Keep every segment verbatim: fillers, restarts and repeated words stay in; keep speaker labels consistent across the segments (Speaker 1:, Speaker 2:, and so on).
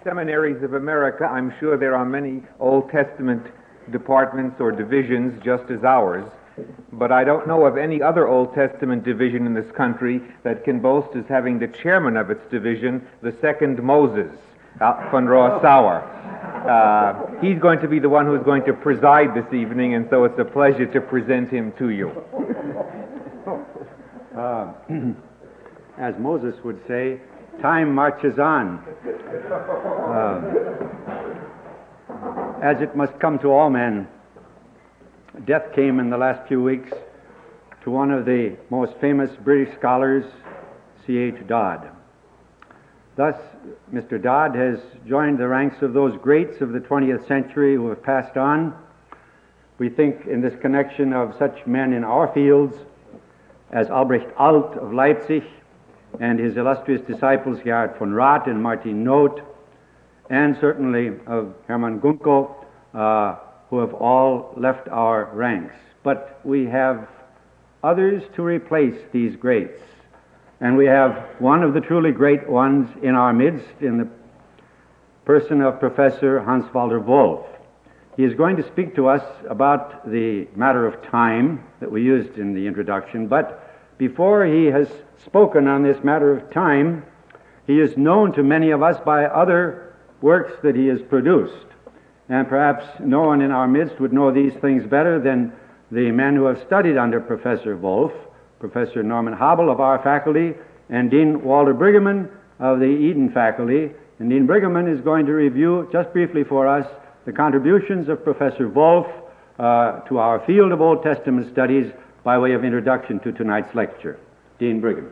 Speaker 1: seminaries of America, I'm sure there are many Old Testament departments or divisions just as ours, but I don't know of any other Old Testament division in this country that can boast as having the chairman of its division, the second Moses, von Rohr Sauer. Uh, he's going to be the one who's going to preside this evening, and so it's a pleasure to present him to you.
Speaker 2: Uh, as Moses would say, time marches on. Uh, as it must come to all men, death came in the last few weeks to one of the most famous British scholars, C H Dodd. Thus, Mister Dodd has joined the ranks of those greats of the twentieth century who have passed on. We think in this connection of such men in our fields as Albrecht Alt of Leipzig and his illustrious disciples Gerhard von Rath and Martin Noth, and certainly of Hermann Gunkel, uh, who have all left our ranks. But we have others to replace these greats. And we have one of the truly great ones in our midst in the person of Professor Hans-Walter Wolff. He is going to speak to us about the matter of time that we used in the introduction, but before he has spoken on this matter of time, he is known to many of us by other works that he has produced. And perhaps no one in our midst would know these things better than the men who have studied under Professor Wolff, Professor Norman Habel of our faculty, and Dean Walter Briggerman of the Eden faculty. And Dean Briggerman is going to review, just briefly for us, the contributions of Professor Wolff uh, to our field of Old Testament studies by way of introduction to tonight's lecture. Dean Briggerman.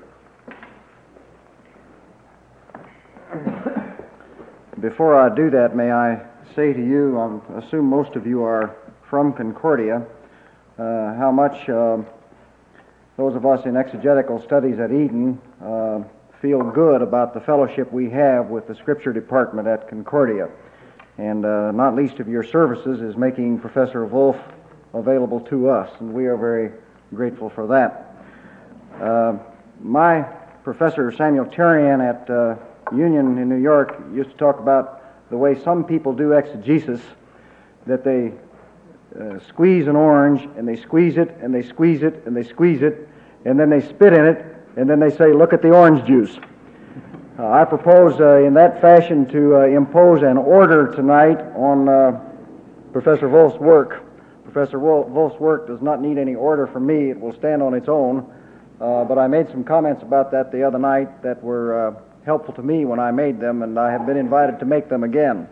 Speaker 3: Before I do that, may I say to you, I assume most of you are from Concordia, uh, how much uh, those of us in exegetical studies at Eden uh, feel good about the fellowship we have with the Scripture Department at Concordia. And uh, not least of your services is making Professor Wolff available to us, and we are very grateful for that. Uh, my Professor Samuel Terrian at uh, Union in New York used to talk about the way some people do exegesis, that they uh, squeeze an orange, and they squeeze it, and they squeeze it, and they squeeze it, and then they spit in it, and then they say, "Look at the orange juice." Uh, I propose uh, in that fashion to uh, impose an order tonight on uh, Professor Wolff's work. Professor Wolff's work does not need any order from me. It will stand on its own. Uh, but I made some comments about that the other night that were uh, helpful to me when I made them, and I have been invited to make them again.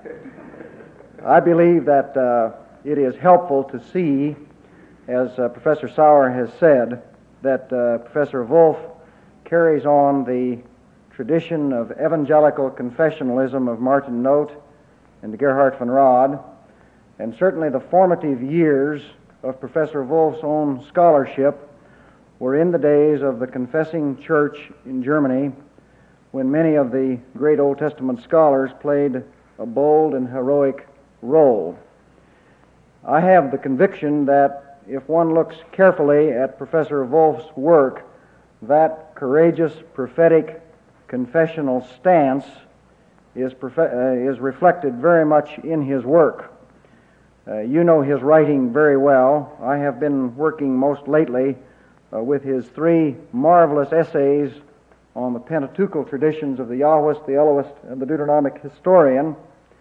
Speaker 3: I believe that uh, it is helpful to see, as uh, Professor Sauer has said, that uh, Professor Wolff carries on the tradition of evangelical confessionalism of Martin Noth and Gerhard von Rath, and certainly the formative years of Professor Wolff's own scholarship were in the days of the confessing church in Germany, when many of the great Old Testament scholars played a bold and heroic role. I have the conviction that if one looks carefully at Professor Wolff's work, that courageous, prophetic, confessional stance is, profe- uh, is reflected very much in his work. Uh, you know his writing very well. I have been working most lately uh, with his three marvelous essays on the Pentateuchal traditions of the Yahwist, the Elohist, and the Deuteronomic historian.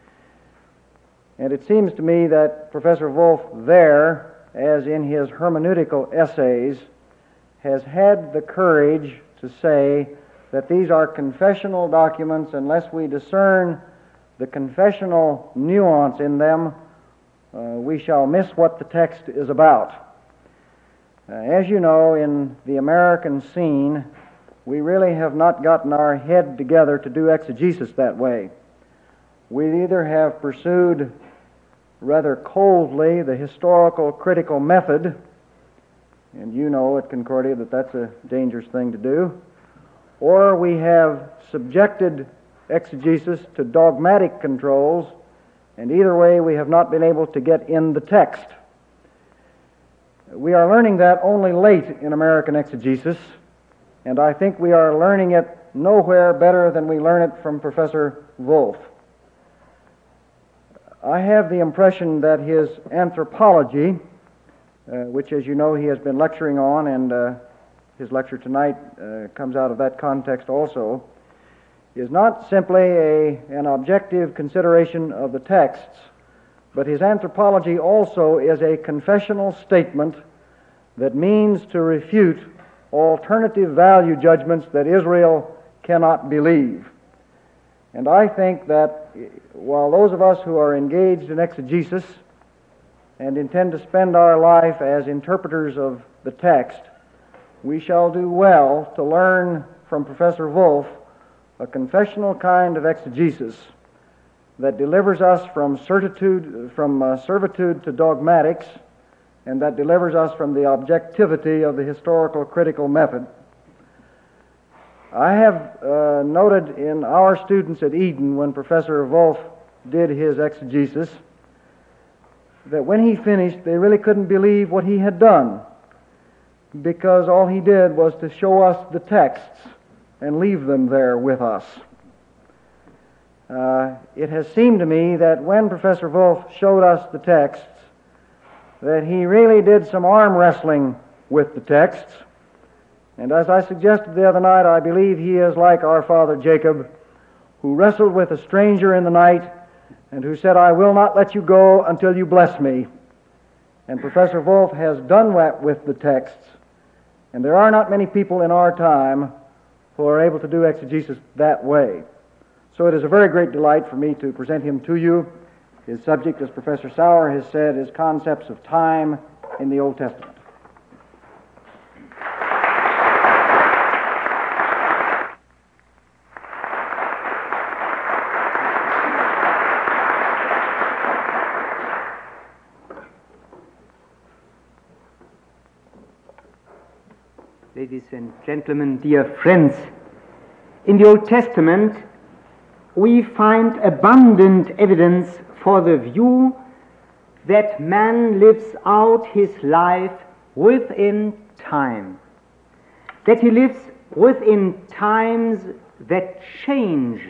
Speaker 3: And it seems to me that Professor Wolff there, as in his hermeneutical essays, has had the courage to say that these are confessional documents. Unless we discern the confessional nuance in them, uh, we shall miss what the text is about. Uh, as you know, in the American scene, we really have not gotten our head together to do exegesis that way. We either have pursued rather coldly the historical critical method, and you know at Concordia that that's a dangerous thing to do, or we have subjected exegesis to dogmatic controls, and either way we have not been able to get in the text. We are learning that only late in American exegesis, and I think we are learning it nowhere better than we learn it from Professor Wolff. I have the impression that his anthropology, uh, which, as you know, he has been lecturing on, and uh, his lecture tonight uh, comes out of that context also, is not simply a, an objective consideration of the texts, but his anthropology also is a confessional statement that means to refute alternative value judgments that Israel cannot believe. And I think that while those of us who are engaged in exegesis and intend to spend our life as interpreters of the text, we shall do well to learn from Professor Wolf a confessional kind of exegesis that delivers us from certitude, from uh, servitude to dogmatics, and that delivers us from the objectivity of the historical critical method. I have uh, noted in our students at Eden, when Professor Wolf did his exegesis, that when he finished, they really couldn't believe what he had done, because all he did was to show us the texts and leave them there with us. Uh, it has seemed to me that when Professor Wolf showed us the texts, that he really did some arm wrestling with the texts. And as I suggested the other night, I believe he is like our father Jacob, who wrestled with a stranger in the night and who said, "I will not let you go until you bless me." And Professor Wolf has done that with the texts. And there are not many people in our time who are able to do exegesis that way. So it is a very great delight for me to present him to you. His subject, as Professor Sauer has said, is concepts of time in the Old Testament.
Speaker 4: Ladies and gentlemen, dear friends, in the Old Testament we find abundant evidence for the view that man lives out his life within time, that he lives within times that change.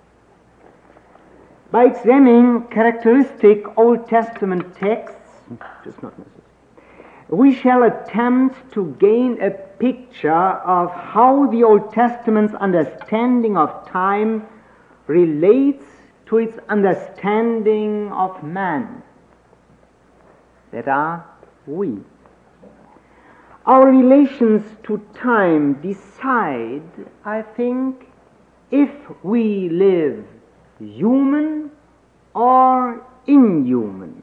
Speaker 4: By examining characteristic Old Testament texts, which is not necessary, we shall attempt to gain a picture of how the Old Testament's understanding of time relates to its understanding of man, that are we. Our relations to time decide, I think, if we live human or inhuman.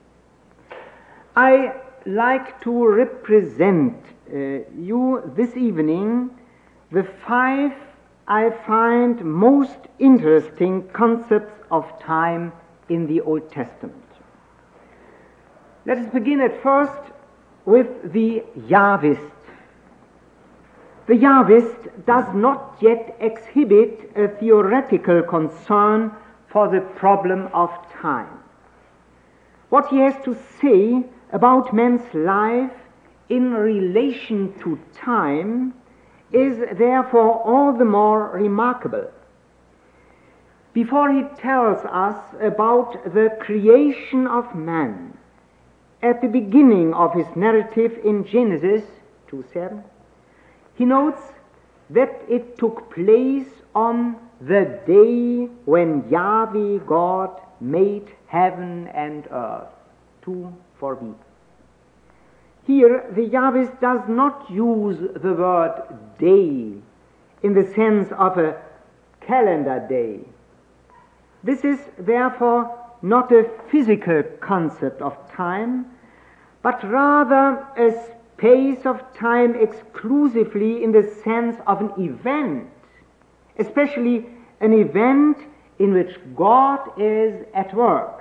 Speaker 4: I like to represent uh, you this evening the five I find most interesting concepts of time in the Old Testament. Let us begin at first with the Yahwist. The Yahwist does not yet exhibit a theoretical concern for the problem of time. What he has to say about man's life in relation to time is therefore all the more remarkable. Before he tells us about the creation of man, at the beginning of his narrative in Genesis two seven, he notes that it took place on the day when Yahweh God made heaven and earth, two four b. Here, the Yahwist does not use the word day in the sense of a calendar day. This is therefore not a physical concept of time, but rather a space of time exclusively in the sense of an event, especially an event in which God is at work.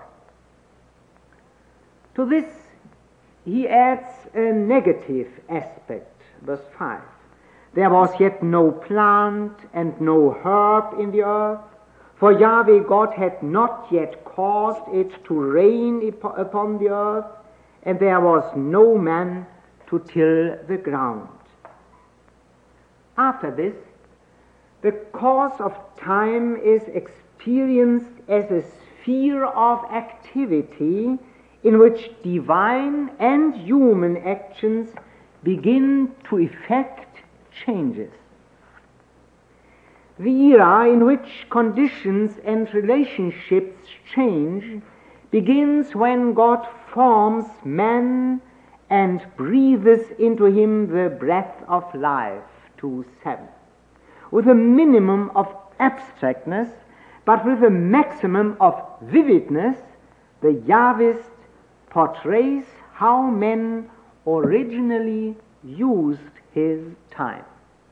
Speaker 4: To this he adds a negative aspect, verse five. There was yet no plant and no herb in the earth, for Yahweh God had not yet caused it to rain upon the earth, and there was no man to till the ground. After this, the course of time is experienced as a sphere of activity in which divine and human actions begin to effect changes. The era in which conditions and relationships change begins when God forms man and breathes into him the breath of life, two seven, with a minimum of abstractness, but with a maximum of vividness. The Yahwist portrays how man originally used his time.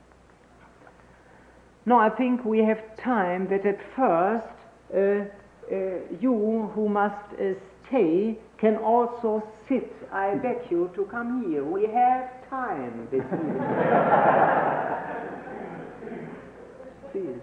Speaker 4: Now I think we have time that at first uh, uh, you who must uh, stay can also sit. I beg you to come here. We have time this evening. Please.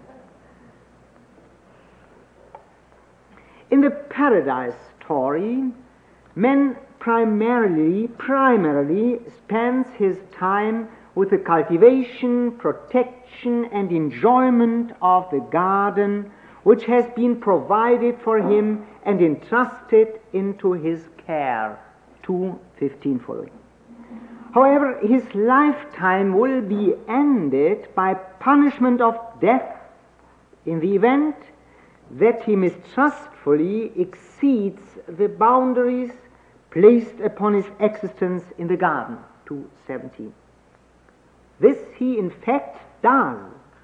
Speaker 4: In the Paradise story, man primarily, primarily spends his time with the cultivation, protection, and enjoyment of the garden which has been provided for him and entrusted into his care, two fifteen following. However, his lifetime will be ended by punishment of death in the event that he mistrustfully exceeds the boundaries placed upon his existence in the garden, two seventeen. This he in fact does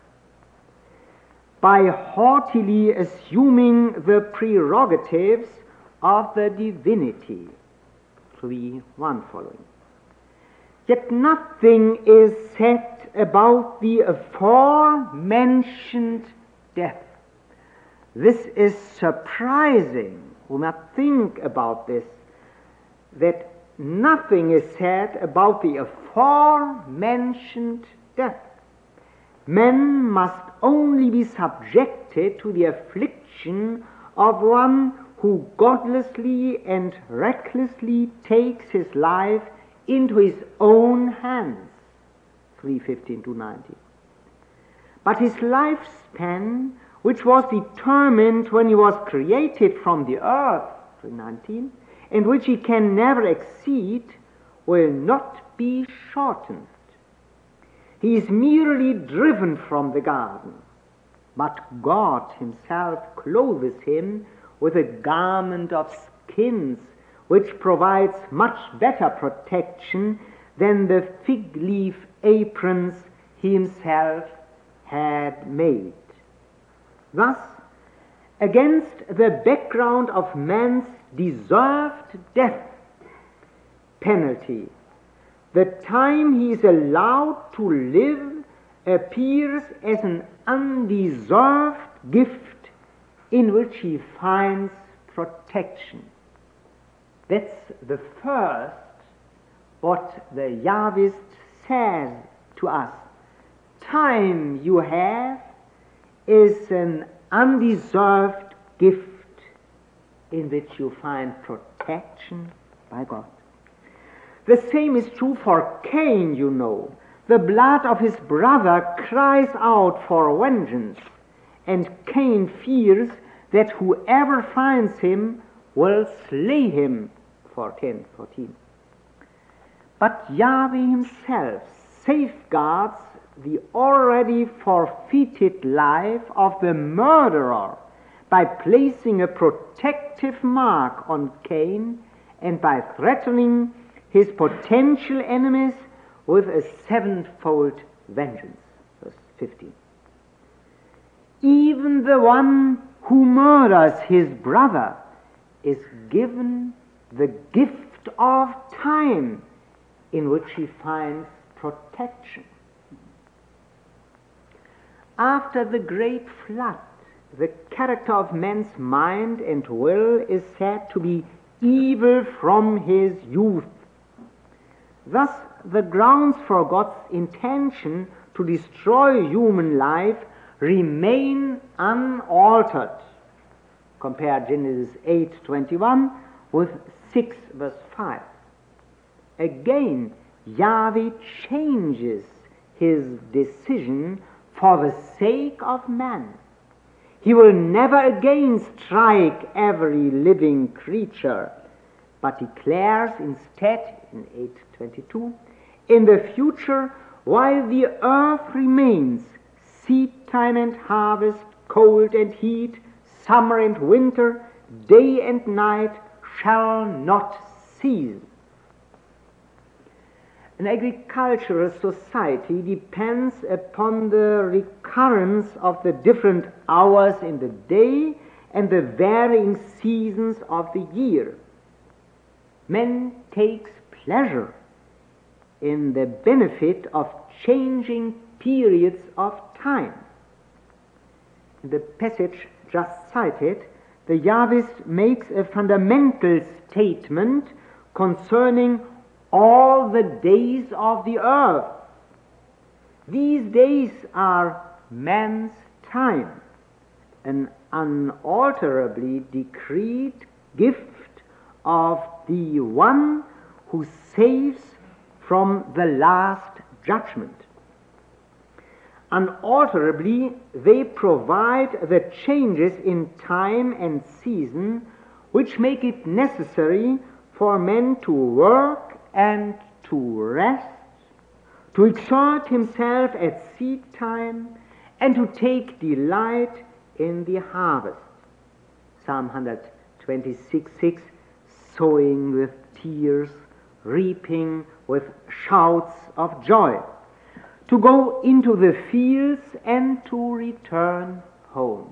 Speaker 4: by haughtily assuming the prerogatives of the divinity, three one following. Yet nothing is said about the aforementioned death. This is surprising. We must think about this, that nothing is said about the aforementioned death. Men must only be subjected to the affliction of one who godlessly and recklessly takes his life into his own hands, three fifteen to ninety. But his lifespan, which was determined when he was created from the earth, three nineteen, and which he can never exceed, will not be shortened. He is merely driven from the garden, but God himself clothes him with a garment of skins, which provides much better protection than the fig leaf aprons he himself had made. Thus, against the background of man's deserved death penalty, the time he is allowed to live appears as an undeserved gift in which he finds protection. That's the first what the Yahwist says to us. Time you have is an undeserved gift in which you find protection by God. The same is true for Cain, you know. The blood of his brother cries out for vengeance, and Cain fears that whoever finds him will slay him, for ten fourteen. But Yahweh himself safeguards the already forfeited life of the murderer by placing a protective mark on Cain and by threatening his potential enemies with a sevenfold vengeance. Verse fifteen. Even the one who murders his brother is given the gift of time in which he finds protection. After the great flood, the character of man's mind and will is said to be evil from his youth. Thus, the grounds for God's intention to destroy human life remain unaltered. Compare Genesis eight twenty-one with six verse five. Again, Yahweh changes his decision for the sake of man. He will never again strike every living creature, but declares instead in eight twenty-two, in the future, while the earth remains, seed time and harvest, cold and heat, summer and winter, day and night shall not cease. An agricultural society depends upon the recurrence of the different hours in the day and the varying seasons of the year. Man takes pleasure in the benefit of changing periods of time. In the passage just cited, the Yahwist makes a fundamental statement concerning all the days of the earth. These days are man's time, an unalterably decreed gift of the one who saves from the last judgment. Unalterably, they provide the changes in time and season which make it necessary for men to work and to rest, to exert himself at seed time, and to take delight in the harvest. Psalm one twenty-six six, sowing with tears, reaping with shouts of joy, to go into the fields and to return home.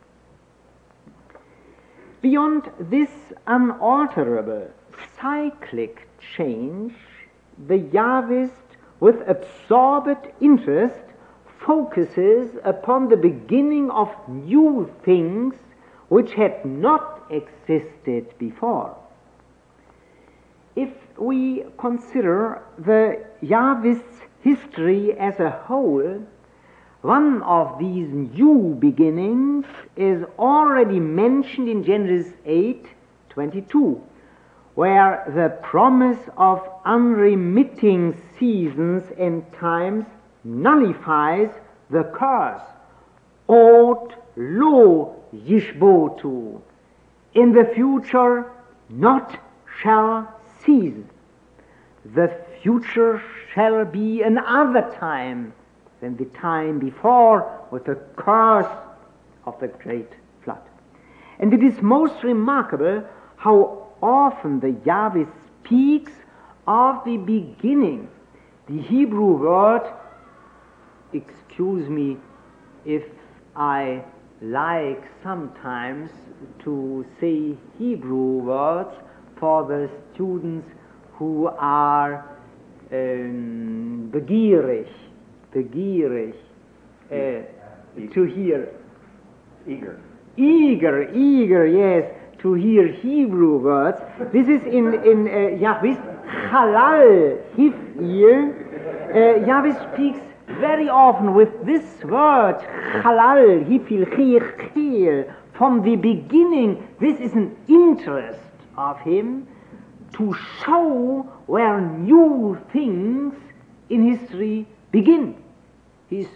Speaker 4: Beyond this unalterable cyclic change, the Yahwist, with absorbed interest, focuses upon the beginning of new things which had not existed before. If we consider the Yahwist's history as a whole, one of these new beginnings is already mentioned in Genesis eight twenty-two, where the promise of unremitting seasons and times nullifies the curse. Ot lo yishbotu. In the future not shall cease. The future shall be another time than the time before, with the curse of the great flood. And it is most remarkable how often the Yahweh speaks of the beginning. The Hebrew word, excuse me if I like sometimes to say Hebrew words for the students who are um, begierig, begierig, uh, to hear.
Speaker 2: Eager.
Speaker 4: Eager, eager, yes, to hear Hebrew words. This is in, in uh, Yahweh, halal, hifir. Uh, Yahweh speaks very often with this word, halal, hifil, chir, chir. From the beginning, this is an interest of him to show where new things in history begin. He's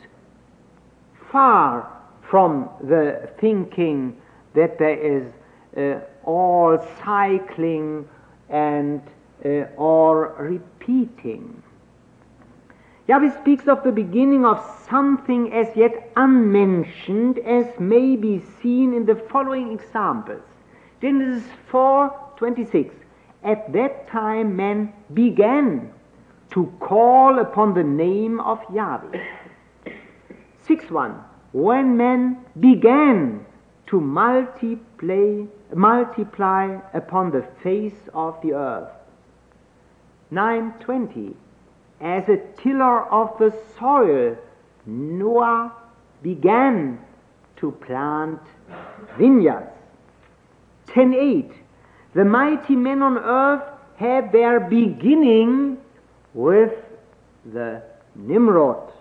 Speaker 4: far from the thinking that there is uh, all cycling and uh, all repeating. Yahweh speaks of the beginning of something as yet unmentioned, as may be seen in the following examples. Genesis four twenty-six. At that time men began to call upon the name of Yahweh. six one. When men began to multiply, multiply upon the face of the earth. nine twenty. As a tiller of the soil, Noah began to plant vineyards. ten eight. The mighty men on earth had their beginning with the Nimrod.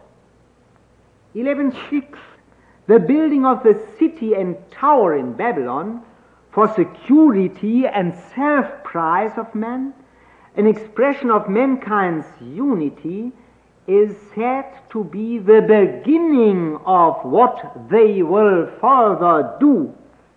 Speaker 4: eleven six. The building of the city and tower in Babylon for security and self-price of man, an expression of mankind's unity, is said to be the beginning of what they will further do.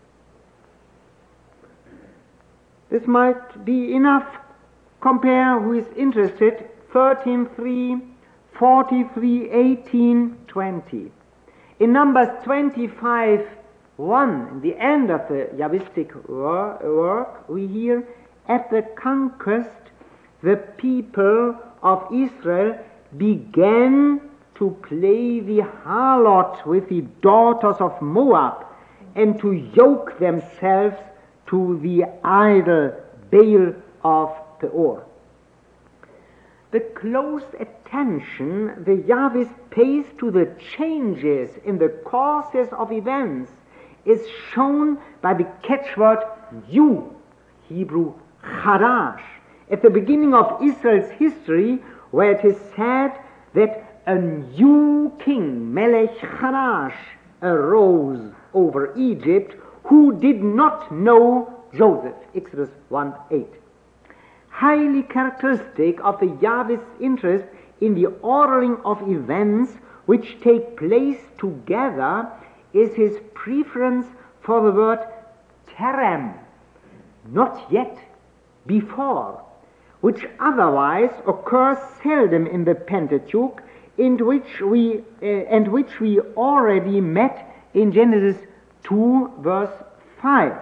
Speaker 4: This might be enough. Compare, who is interested, thirteen three, forty-three eighteen, twenty. In Numbers twenty-five one, in the end of the Yahwistic work, we hear, at the conquest, the people of Israel began to play the harlot with the daughters of Moab and to yoke themselves to the idol Baal of Peor. The close attention the Yahwist pays to the changes in the courses of events is shown by the catchword you, Hebrew Chadash, at the beginning of Israel's history, where it is said that a new king, Melech Chadash, arose over Egypt, who did not know Joseph, Exodus one eight. Highly characteristic of the Yahwist's interest in the ordering of events which take place together is his preference for the word terem, not yet, before, which otherwise occurs seldom in the Pentateuch, in which we uh, and which we already met in Genesis two verse five.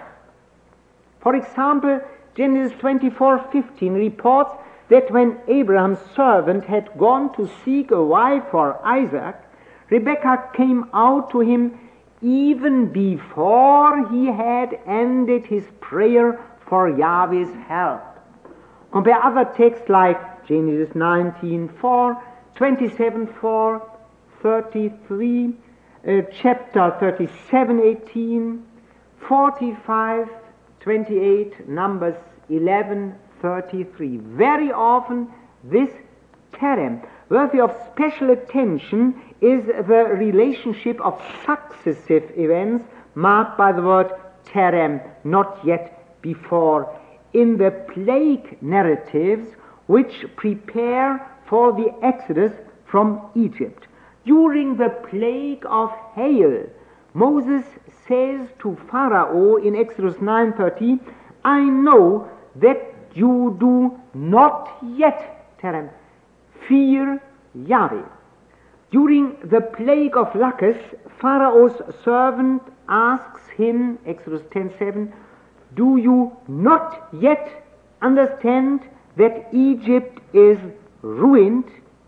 Speaker 4: For example, Genesis twenty-four fifteen reports that when Abraham's servant had gone to seek a wife for Isaac, Rebekah came out to him even before he had ended his prayer for Yahweh's help. Compare other texts like Genesis nineteen four, twenty-seven four, thirty-three, uh, chapter thirty-seven eighteen, forty-five twenty-eight, Numbers eleven thirty-three. Very often this terem, worthy of special attention, is the relationship of successive events marked by the word terem, not yet, before, in the plague narratives which prepare for the exodus from Egypt. During the plague of hail, Moses says to Pharaoh in Exodus nine thirty, I know that you do not yet, terem, fear Yahweh. During the plague of locusts, Pharaoh's servant asks him, Exodus ten seven, do you not yet understand that Egypt is ruined?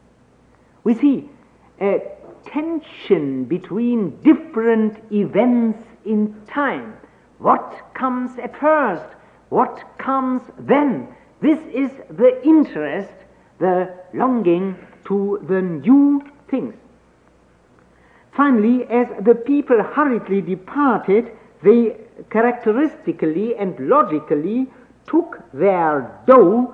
Speaker 4: We see a tension between different events in time. What comes at first? What comes then? This is the interest, the longing to the new things. Finally, as the people hurriedly departed, they characteristically and logically took their dough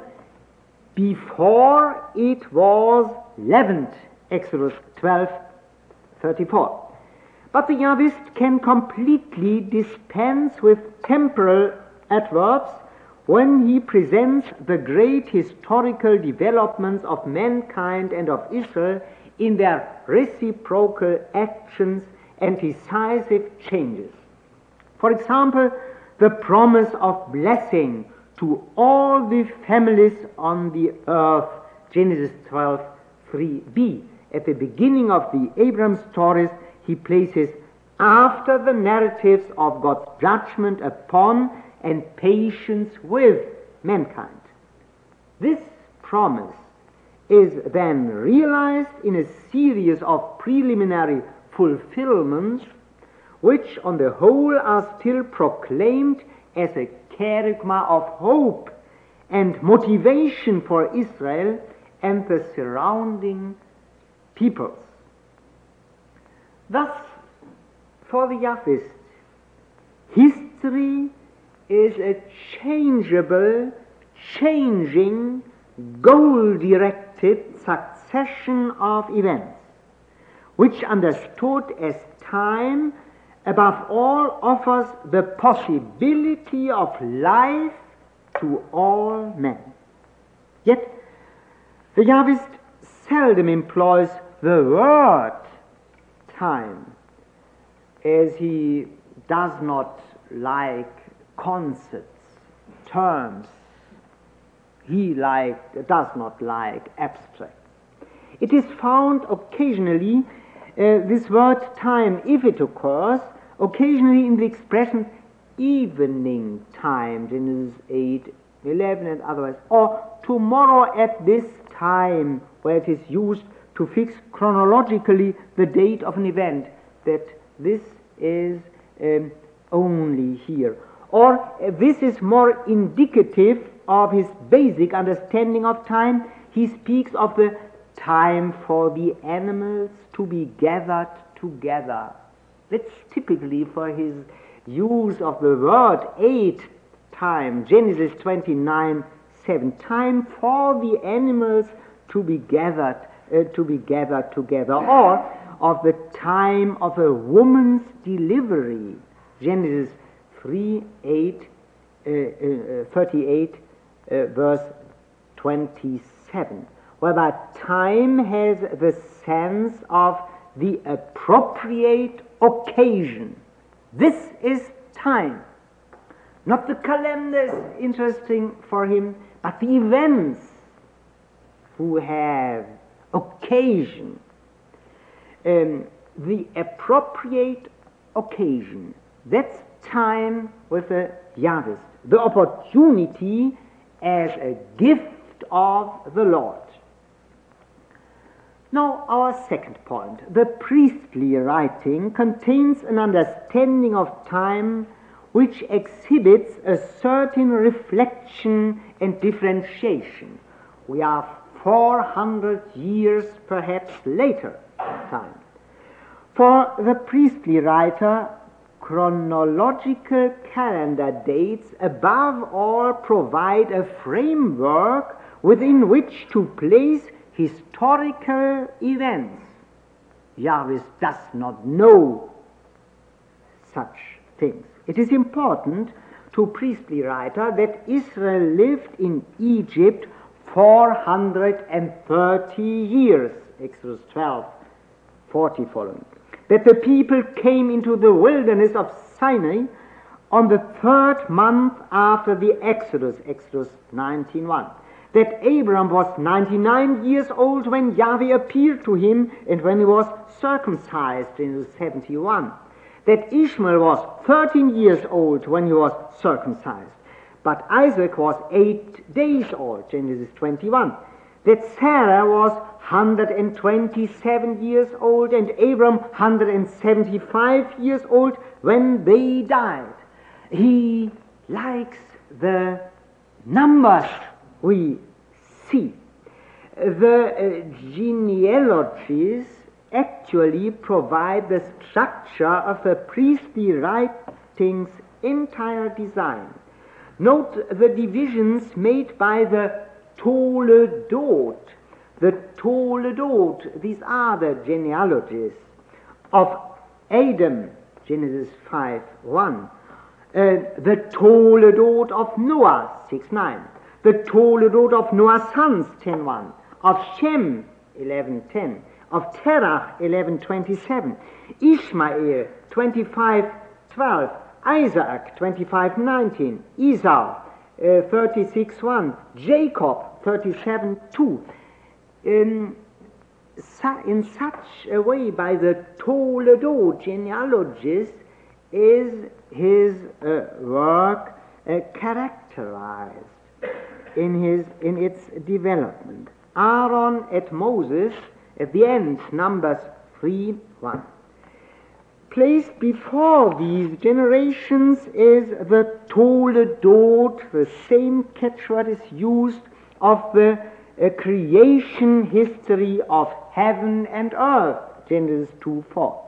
Speaker 4: before it was leavened, Exodus twelve thirty-four. But the Yahwist can completely dispense with temporal adverbs when he presents the great historical developments of mankind and of Israel in their reciprocal actions and decisive changes. For example, the promise of blessing to all the families on the earth, Genesis twelve three b. At the beginning of the Abraham stories, he places after the narratives of God's judgment upon and patience with mankind. This promise is then realized in a series of preliminary fulfillments, which on the whole are still proclaimed as a kerygma of hope and motivation for Israel and the surrounding peoples. Thus, for the Yahwist, history is a changeable, changing, goal-directed succession of events, which understood as time above all offers the possibility of life to all men. Yet the Yahwist seldom employs the word time, as he does not like concepts, terms. He like, does not like abstract. It is found occasionally, uh, this word time, if it occurs, occasionally in the expression evening time, Genesis eight, eleven and otherwise, or tomorrow at this time, where it is used to fix chronologically the date of an event, that this is um, only here. Or uh, this is more indicative of his basic understanding of time. He speaks of the time for the animals to be gathered together. That's typically for his use of the word eight time, Genesis twenty-nine, seven, time for the animals to be gathered, uh, to be gathered together, or of the time of a woman's delivery, Genesis three, eight, uh, uh, thirty-eight, uh, verse twenty-seven, whereby time has the sense of the appropriate occasion. This is time. Not the calendar is interesting for him, but the events who have occasion. Um, the appropriate occasion. That's time with the Yahwist. The opportunity as a gift of the Lord. Now, our second point. The priestly writing contains an understanding of time which exhibits a certain reflection and differentiation. We are four hundred years perhaps later time. For the priestly writer, chronological calendar dates above all provide a framework within which to place historical events. Yahweh does not know such things. It is important to priestly writer that Israel lived in Egypt four hundred thirty years, Exodus twelve, forty following. That the people came into the wilderness of Sinai on the third month after the Exodus, Exodus nineteen one. That Abraham was ninety-nine years old when Yahweh appeared to him and when he was circumcised in seventy-one. That Ishmael was thirteen years old when he was circumcised. But Isaac was eight days old, Genesis twenty-one. That Sarah was one hundred twenty-seven years old and Abram one hundred seventy-five years old when they died. He likes the numbers we see. The uh, genealogies actually provide the structure of the priestly writing's entire design. Note the divisions made by the Toledot. The Toledot, these are the genealogies of Adam, Genesis five one. Uh, the Toledot of Noah, six nine. The Toledot of Noah's sons, ten one. Of Shem, eleven ten. Of Terach, eleven twenty-seven. Ishmael, twenty-five twelve. Isaac, twenty-five nineteen. Esau, uh, thirty-six one. Jacob, thirty-seven two. In, su- in such a way, by the Toledot genealogies, is his uh, work uh, characterized in his in its development. Aaron at Moses, at the end, Numbers three one. Placed before these generations is the Toledot, the same catchword is used of the uh, creation history of heaven and earth, Genesis two four.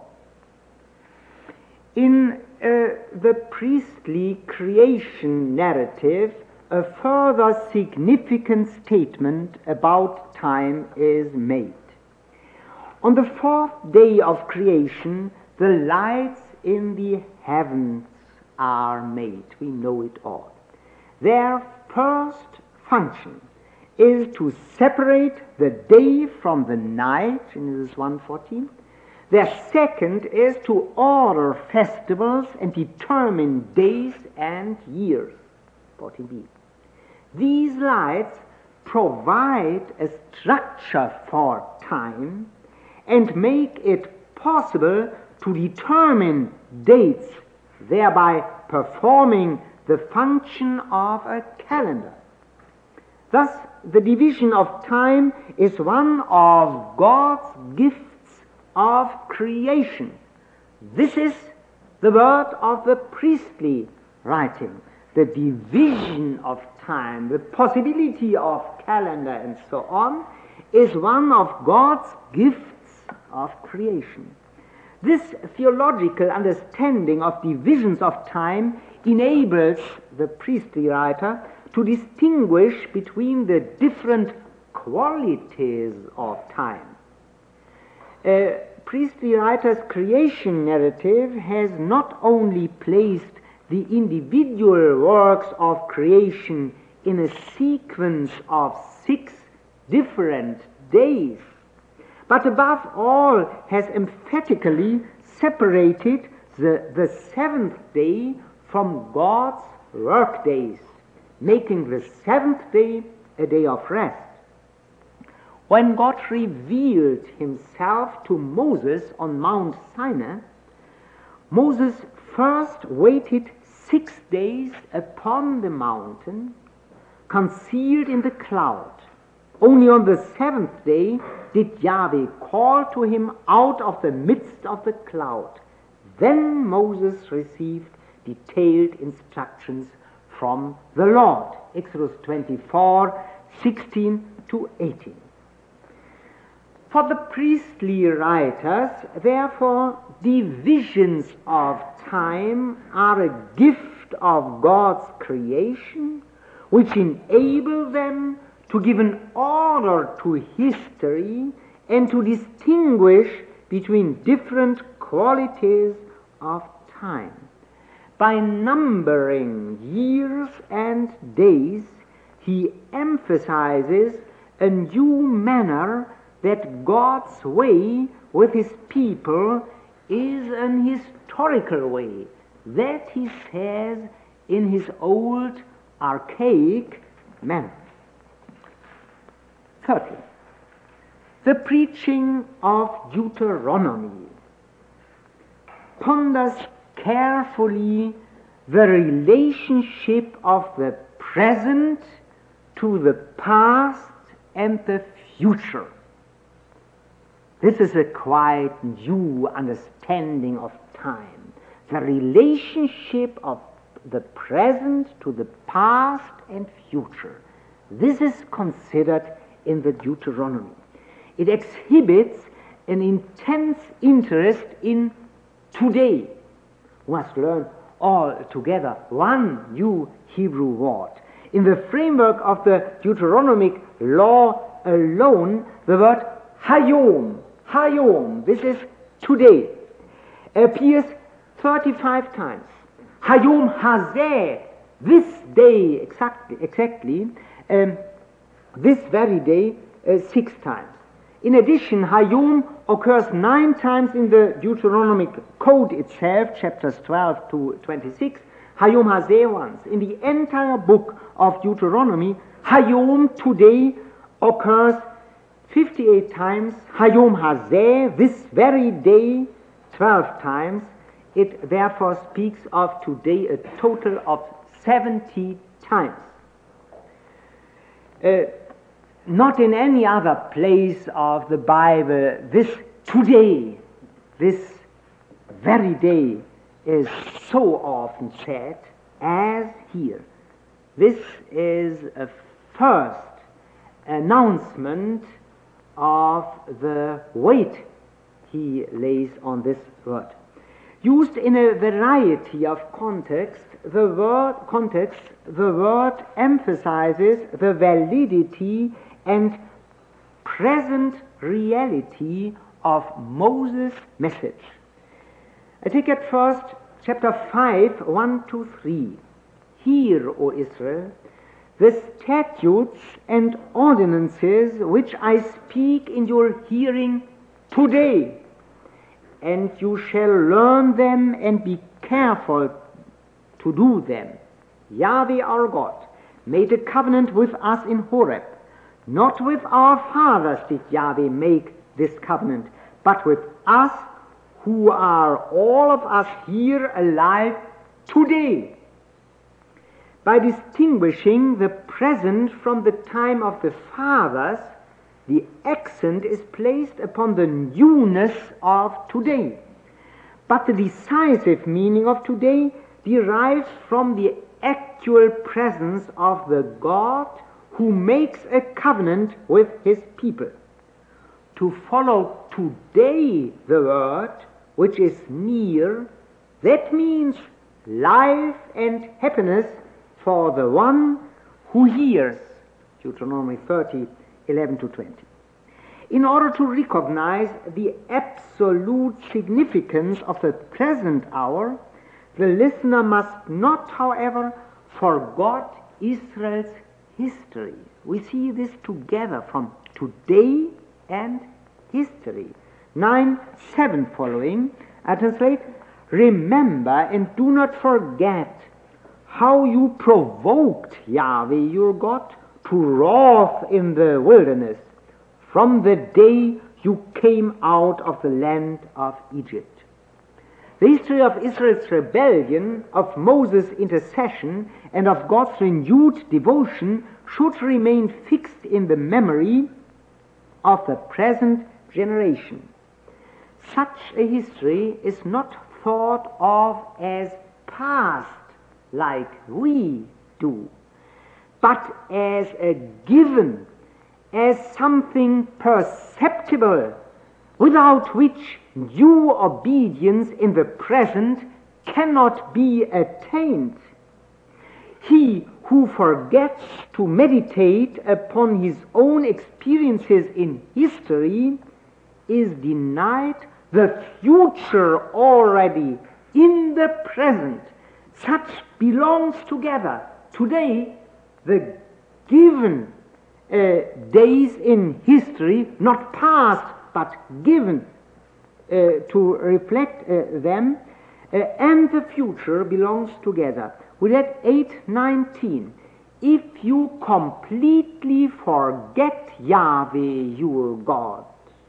Speaker 4: In uh, the priestly creation narrative, a further significant statement about time is made. On the fourth day of creation, the lights in the heavens are made. We know it all. Their first function is to separate the day from the night, in Genesis one fourteen. Their second is to order festivals and determine days and years, fourteen b. These lights provide a structure for time and make it possible to determine dates, thereby performing the function of a calendar. Thus, the division of time is one of God's gifts of creation. This is the word of the priestly writing. The division of time, the possibility of calendar and so on, is one of God's gifts of creation. This theological understanding of divisions of time enables the priestly writer to distinguish between the different qualities of time. A priestly writer's creation narrative has not only placed the individual works of creation in a sequence of six different days, but above all has emphatically separated the, the seventh day from God's work days, making the seventh day a day of rest. When God revealed himself to Moses on Mount Sinai, Moses first waited six days upon the mountain, concealed in the cloud. Only on the seventh day did Yahweh call to him out of the midst of the cloud. Then Moses received detailed instructions from the Lord. Exodus twenty-four, sixteen to eighteen. For the priestly writers, therefore, divisions of time are a gift of God's creation, which enable them to give an order to history and to distinguish between different qualities of time. By numbering years and days, he emphasizes a new manner that God's way with his people is an historical way, that he says in his old archaic manner. Thirdly, the preaching of Deuteronomy ponders carefully the relationship of the present to the past and the future. This is a quite new understanding of time. The relationship of the present to the past and future. This is considered in the Deuteronomy. It exhibits an intense interest in today. We must learn all together one new Hebrew word. In the framework of the Deuteronomic law alone, the word Hayom, Hayom, this is today, appears thirty-five times. Hayom Hazeh, this day, exactly, exactly um, this very day, uh, six times. In addition, Hayom occurs nine times in the Deuteronomic Code itself, chapters twelve to twenty-six, Hayom Hazeh once. In the entire book of Deuteronomy, Hayom today occurs fifty-eight times, Hayom Hazeh, this very day, twelve times. It therefore speaks of today a total of seventy times. Uh, not in any other place of the Bible, this today, this very day, is so often said as here. This is a first announcement of the weight he lays on this word. Used in a variety of contexts, the word context, the word emphasizes the validity and present reality of Moses' message. I take at first chapter five, one to three. Hear, O Israel, the statutes and ordinances which I speak in your hearing today, and you shall learn them and be careful to do them. Yahweh our God made a covenant with us in Horeb. Not with our fathers did Yahweh make this covenant, but with us who are all of us here alive today. By distinguishing the present from the time of the fathers, the accent is placed upon the newness of today. But the decisive meaning of today derives from the actual presence of the God who makes a covenant with his people. To follow today the word which is near, that means life and happiness for the one who hears. Deuteronomy thirty, eleven to twenty. In order to recognize the absolute significance of the present hour, the listener must not, however, forget Israel's history. We see this together from today and history. nine, seven following, I translate, remember and do not forget how you provoked Yahweh your God to wrath in the wilderness from the day you came out of the land of Egypt. The history of Israel's rebellion, of Moses' intercession, and of God's renewed devotion should remain fixed in the memory of the present generation. Such a history is not thought of as past like we do, but as a given, as something perceptible, without which due obedience in the present cannot be attained. He who forgets to meditate upon his own experiences in history is denied the future already in the present. Such belongs together. Today, the given uh, days in history, not past, but given uh, to reflect uh, them, uh, and the future belongs together. We read eight nineteen. If you completely forget Yahweh your God,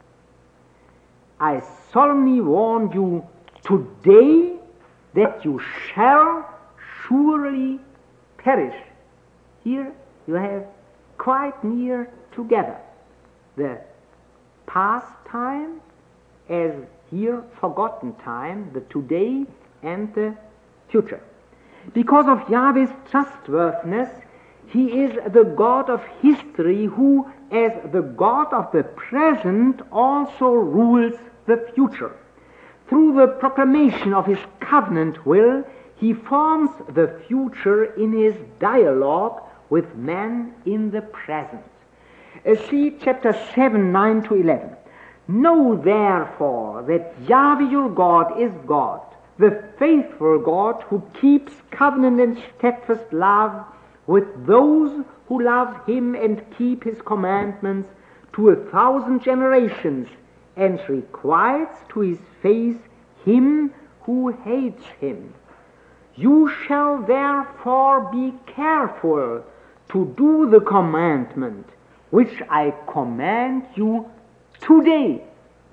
Speaker 4: I solemnly warn you today that you shall surely perish. Here you have quite near together the past time as here forgotten time, the today and the future. Because of Yahweh's trustworthiness, he is the God of history who, as the God of the present, also rules the future. Through the proclamation of his covenant will, he forms the future in his dialogue with man in the present. Uh, see chapter seven, nine to eleven. Know therefore that Yahweh your God is God, the faithful God who keeps covenant and steadfast love with those who love him and keep his commandments to a thousand generations, and requites to his face him who hates him. You shall therefore be careful to do the commandment which I command you today.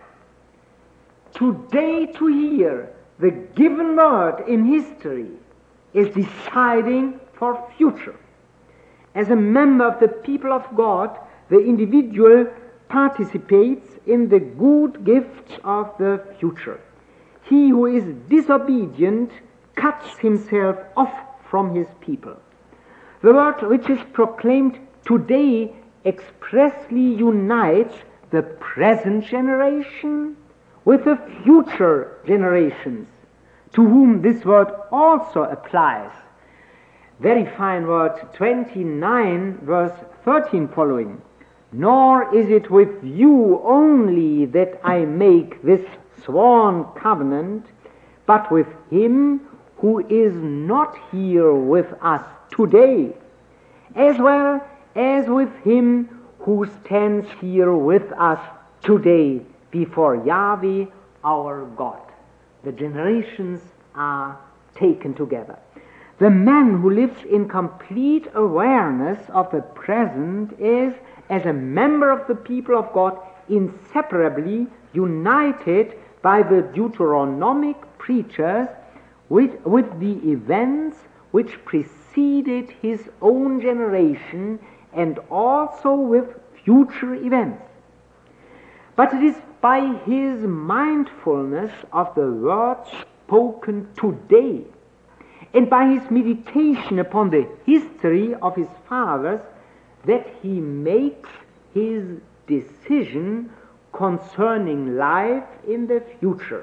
Speaker 4: Today to hear the given word in history is deciding for future. As a member of the people of God, the individual participates in the good gifts of the future. He who is disobedient cuts himself off from his people. The word which is proclaimed today expressly unites the present generation with the future generations, to whom this word also applies. Very fine word, twenty-nine, verse thirteen following. Nor is it with you only that I make this sworn covenant, but with him who is not here with us today, as well as with him who stands here with us today before Yahweh our God. The generations are taken together. The man who lives in complete awareness of the present is, as a member of the people of God, inseparably united by the Deuteronomic preachers with, with the events which preceded his own generation and also with future events. But it is by his mindfulness of the words spoken today and by his meditation upon the history of his fathers that he makes his decision concerning life in the future.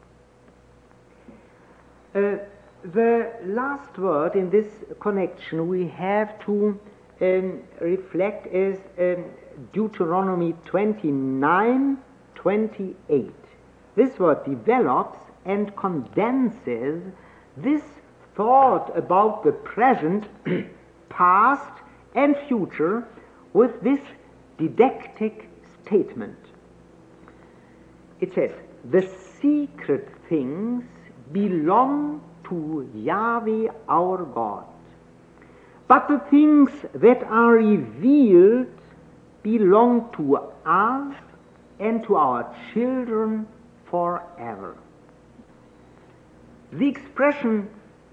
Speaker 4: Uh, the last word in this connection we have to um, reflect is um, Deuteronomy twenty-nine twenty-eight. This word develops and condenses this thought about the present, past, and future with this didactic statement. It says, the secret things belong to Yahweh our God, but the things that are revealed belong to us and to our children forever. The expression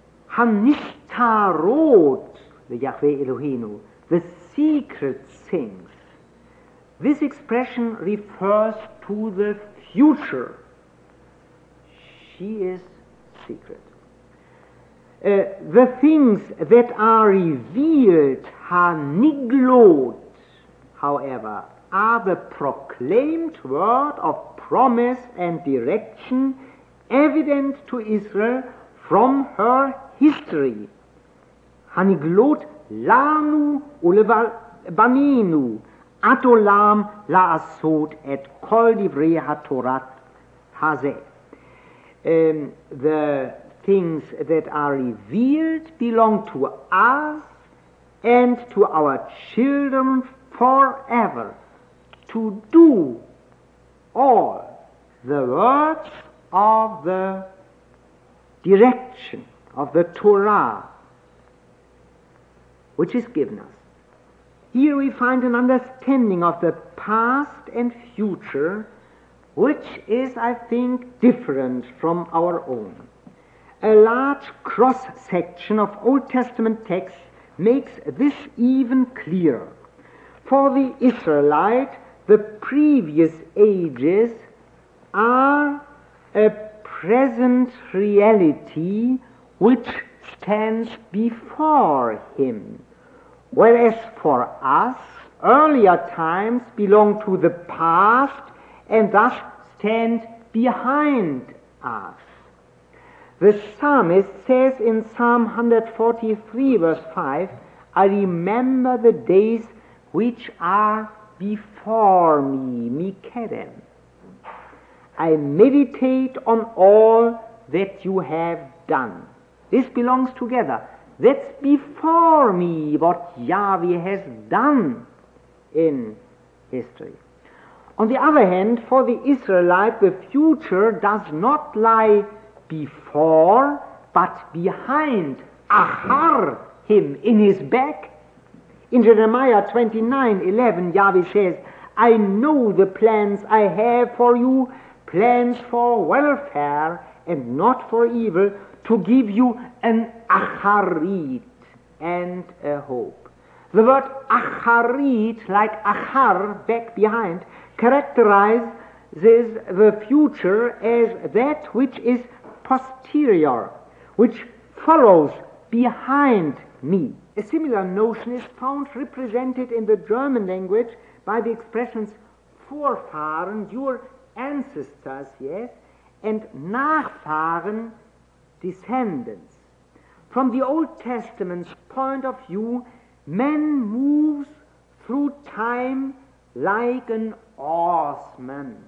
Speaker 4: Hanishtarot, the Yahweh Eloheinu, the secret things, this expression refers to the future. She is secret. Uh, the things that are revealed, Haniglot, however, are the proclaimed word of promise and direction evident to Israel from her history. Haniglot lanu ulebaninu atolam laasot et kol divrei hatorat hazeh. Um, the things that are revealed belong to us and to our children forever, to do all the words of the direction of the Torah which is given us. Here we find an understanding of the past and future which is, I think, different from our own. A large cross-section of Old Testament texts makes this even clearer. For the Israelite, the previous ages are a present reality which stands before him, whereas for us, earlier times belong to the past and thus stand behind us. The psalmist says in Psalm one forty-three, verse five, I remember the days which are before me, Mikedem. I meditate on all that you have done. This belongs together. That's before me what Yahweh has done in history. On the other hand, for the Israelite, the future does not lie before, but behind, achar him, in his back. In Jeremiah twenty-nine eleven, Yahweh says, I know the plans I have for you, plans for welfare and not for evil, to give you an acharit and a hope. The word acharit, like achar, back behind, characterizes the future as that which is posterior, which follows behind me. A similar notion is found represented in the German language by the expressions Vorfahren, your ancestors, yes, and Nachfahren, descendants. From the Old Testament's point of view, man moves through time like an oarsman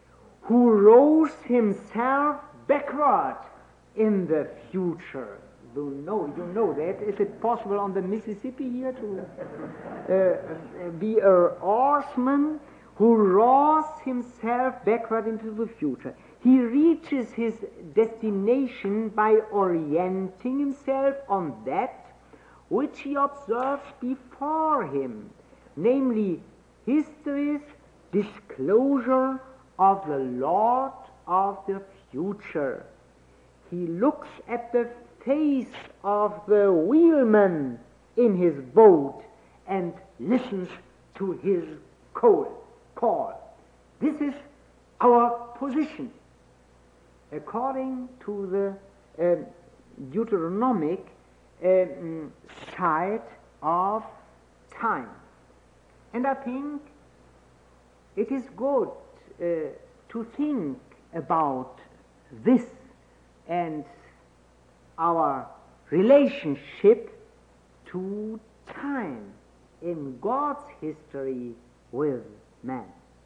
Speaker 4: who rows himself backward in the future. You know, you know that. Is it possible on the Mississippi here to uh, be a oarsman who rows himself backward into the future? He reaches his destination by orienting himself on that which he observes before him, namely history's disclosure of the Lord of the future. He looks at the face of the wheelman in his boat and listens to his call. call. This is our position. According to the uh, Deuteronomic uh, side of time. And I think it is good uh, to think about this and our relationship to time in God's history with man.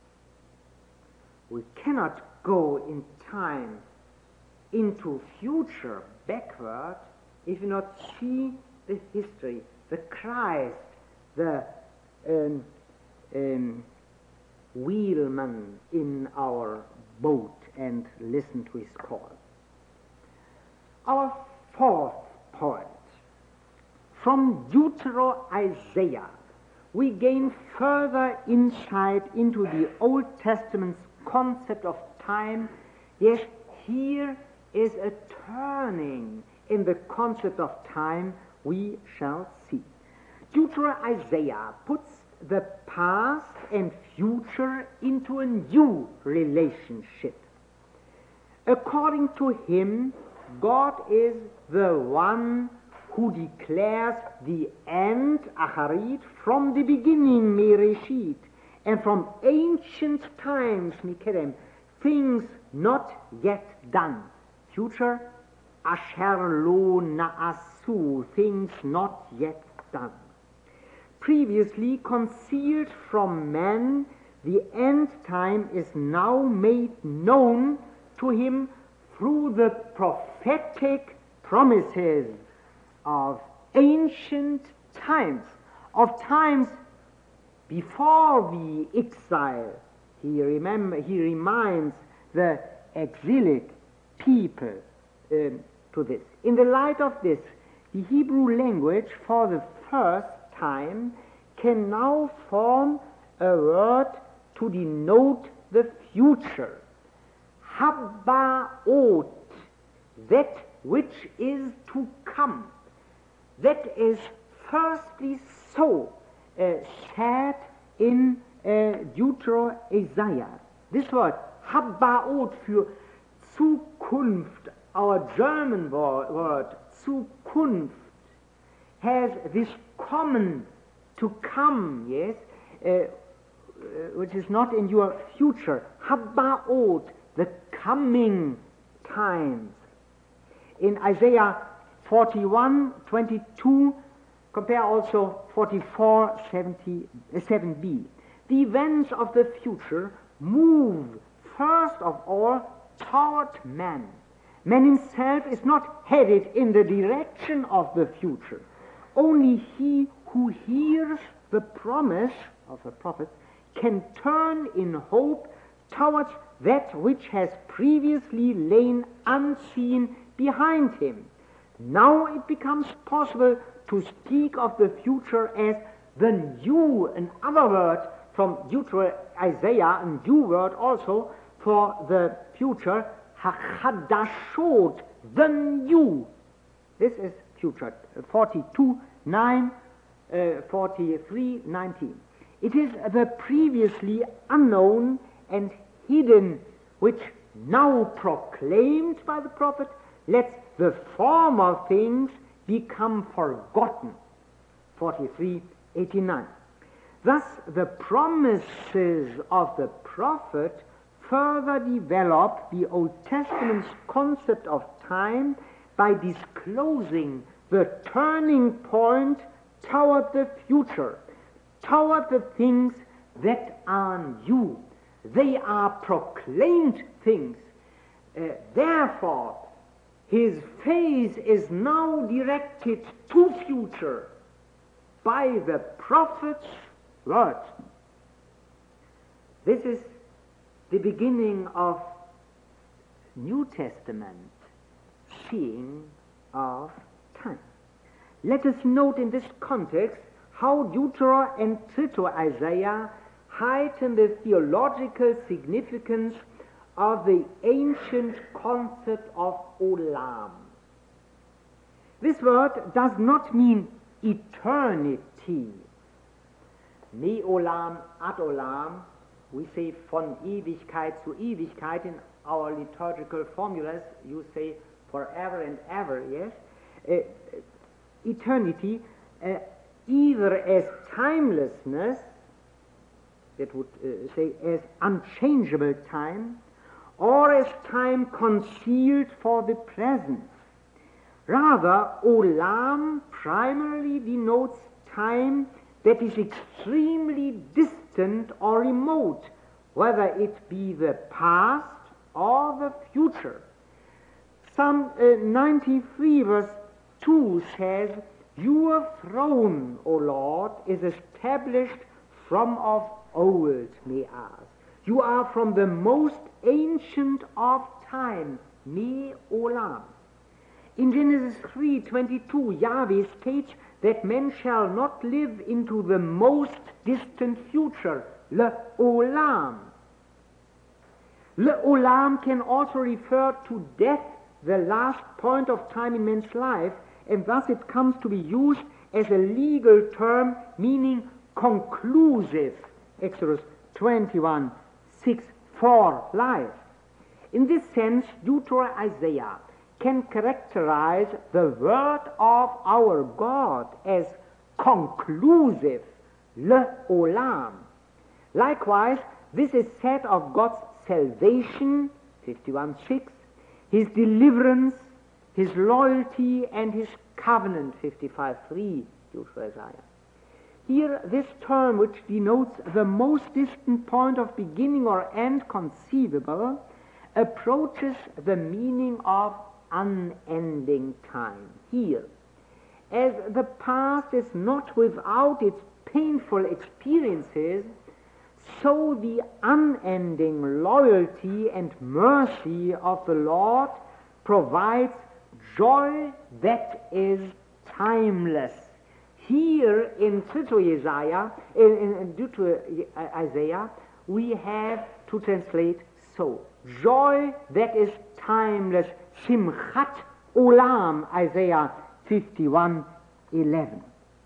Speaker 4: We cannot go in time into future backward if you not see the history, the Christ, the um, um, wheelman in our boat, and listen to his call. Our fourth point. From Deutero-Isaiah, we gain further insight into the Old Testament's concept of time. Yes, here is a turning in the concept of time we shall see. Deutero-Isaiah puts the past and future into a new relationship. According to him, God is the one who declares the end, Acharit, from the beginning, Mereshit, and from ancient times, Mikedem, things not yet done. Future, Asher lo na'asu, things not yet done. Previously concealed from man, the end time is now made known to him through the prophetic promises of ancient times, of times before the exile. He, remember, he reminds the exilic people um, to this. In the light of this, the Hebrew language for the first time can now form a word to denote the future. Habaot, that which is to come. That is firstly so uh, said in uh, Deutero-Isaiah. This word, Habaot, für Zukunft, our German word, Zukunft, has this common, to come, yes, uh, uh, which is not in your future. Habaot, the coming times. In Isaiah forty-one, twenty-two, compare also forty-four, seven b. The events of the future move first of all toward man. Man himself is not headed in the direction of the future. Only he who hears the promise of the prophet can turn in hope towards that which has previously lain unseen behind him. Now it becomes possible to speak of the future as the new, another word from Deutero-Isaiah, a new word also for the future, Hachadashot, the new. This is future, forty-two, nine, uh, forty-three, nineteen. It is the previously unknown and hidden, which now proclaimed by the prophet, lets the former things become forgotten. forty-three, eighty-nine. Thus, the promises of the prophet further develop the Old Testament's concept of time by disclosing the turning point toward the future, toward the things that are new. They are proclaimed things. Uh, therefore, his face is now directed to future by the prophet's word. This is the beginning of New Testament seeing of time. Let us note in this context how Deutero and Trito Isaiah heighten the theological significance of the ancient concept of olam. This word does not mean eternity. Me olam ad olam, we say von Ewigkeit zu Ewigkeit in our liturgical formulas, you say forever and ever, yes? Uh, eternity, uh, either as timelessness, that would uh, say as unchangeable time, or as time concealed for the present. Rather, olam primarily denotes time that is extremely distant or remote, whether it be the past or the future. Psalm uh, ninety-three verse two says, "Your throne, O Lord, is established from of old, me ask. You are from the most ancient of time, me olam." In Genesis three twenty-two, Yahweh states that man shall not live into the most distant future, le olam. Le olam can also refer to death, the last point of time in man's life, and thus it comes to be used as a legal term meaning conclusive. Exodus twenty-one six, for life. In this sense, Deutero Isaiah can characterize the word of our God as conclusive, le olam. Likewise, this is said of God's salvation, fifty-one six, his deliverance, his loyalty, and his covenant, fifty-five three, Deutero Isaiah. Here, this term, which denotes the most distant point of beginning or end conceivable, approaches the meaning of unending time. Here, as the past is not without its painful experiences, so the unending loyalty and mercy of the Lord provides joy that is timeless. Here in Trito Isaiah, in, in, in Deutero Isaiah, we have to translate so: joy that is timeless. Simchat olam, Isaiah fifty-one eleven.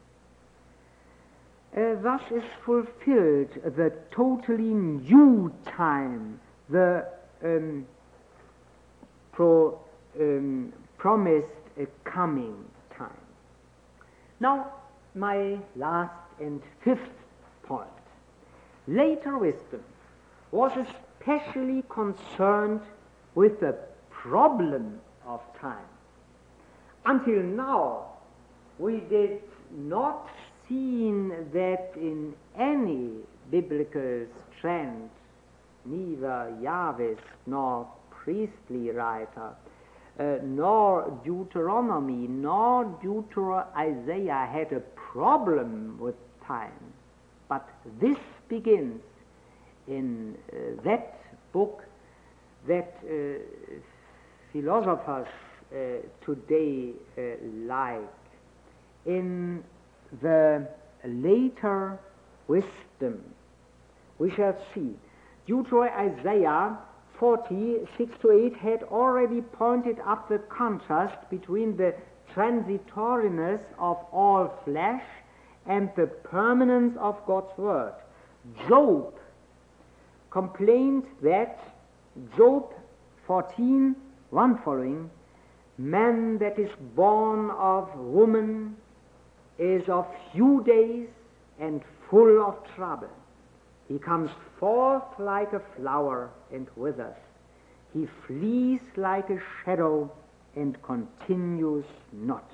Speaker 4: Uh, thus is fulfilled the totally new time, the um, pro, um, promised uh, coming time. Now, my last and fifth point. Later wisdom was especially concerned with the problem of time. Until now, we did not see that in any biblical strand, neither Yahwist nor priestly writer, uh, nor Deuteronomy, nor Deutero Isaiah had a problem with time. But this begins in uh, that book that uh, philosophers uh, today uh, like, in the later wisdom. We shall see. Deutero Isaiah forty, six to eight had already pointed up the contrast between the transitoriness of all flesh and the permanence of God's word. Job complained that, Job fourteen, one following, man that is born of woman is of few days and full of trouble. He comes forth like a flower and withers. He flees like a shadow and continues not.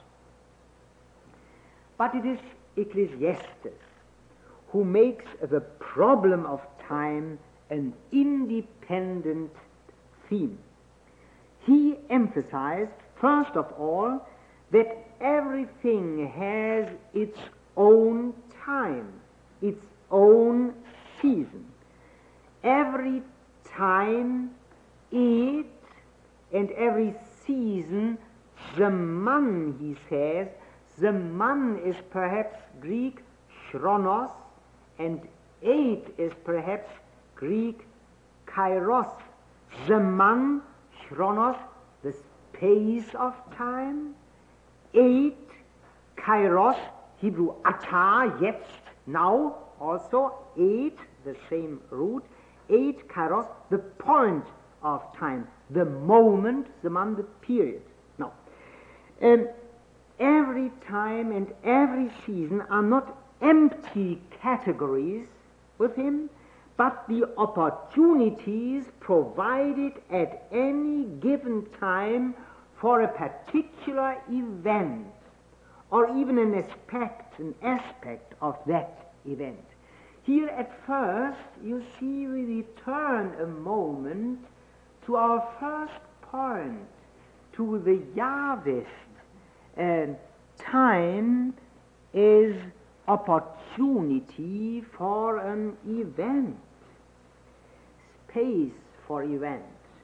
Speaker 4: But it is Ecclesiastes who makes the problem of time an independent theme. He emphasized First of all, that everything has its own time, its own season. Every time it and every season, the man, he says, the man is perhaps Greek chronos, and eight is perhaps Greek kairos. The man, chronos, the space of time. Eight, kairos, Hebrew ata, jetzt, now, also eight, the same root. Eight, kairos, the point of time, the moment, the man, the period. Now, um, every time and every season are not empty categories with him, but the opportunities provided at any given time for a particular event, or even an aspect, an aspect of that event. Here at first, you see, we return a moment to our first point, to the Yahwist. And time is opportunity for an event, space for events.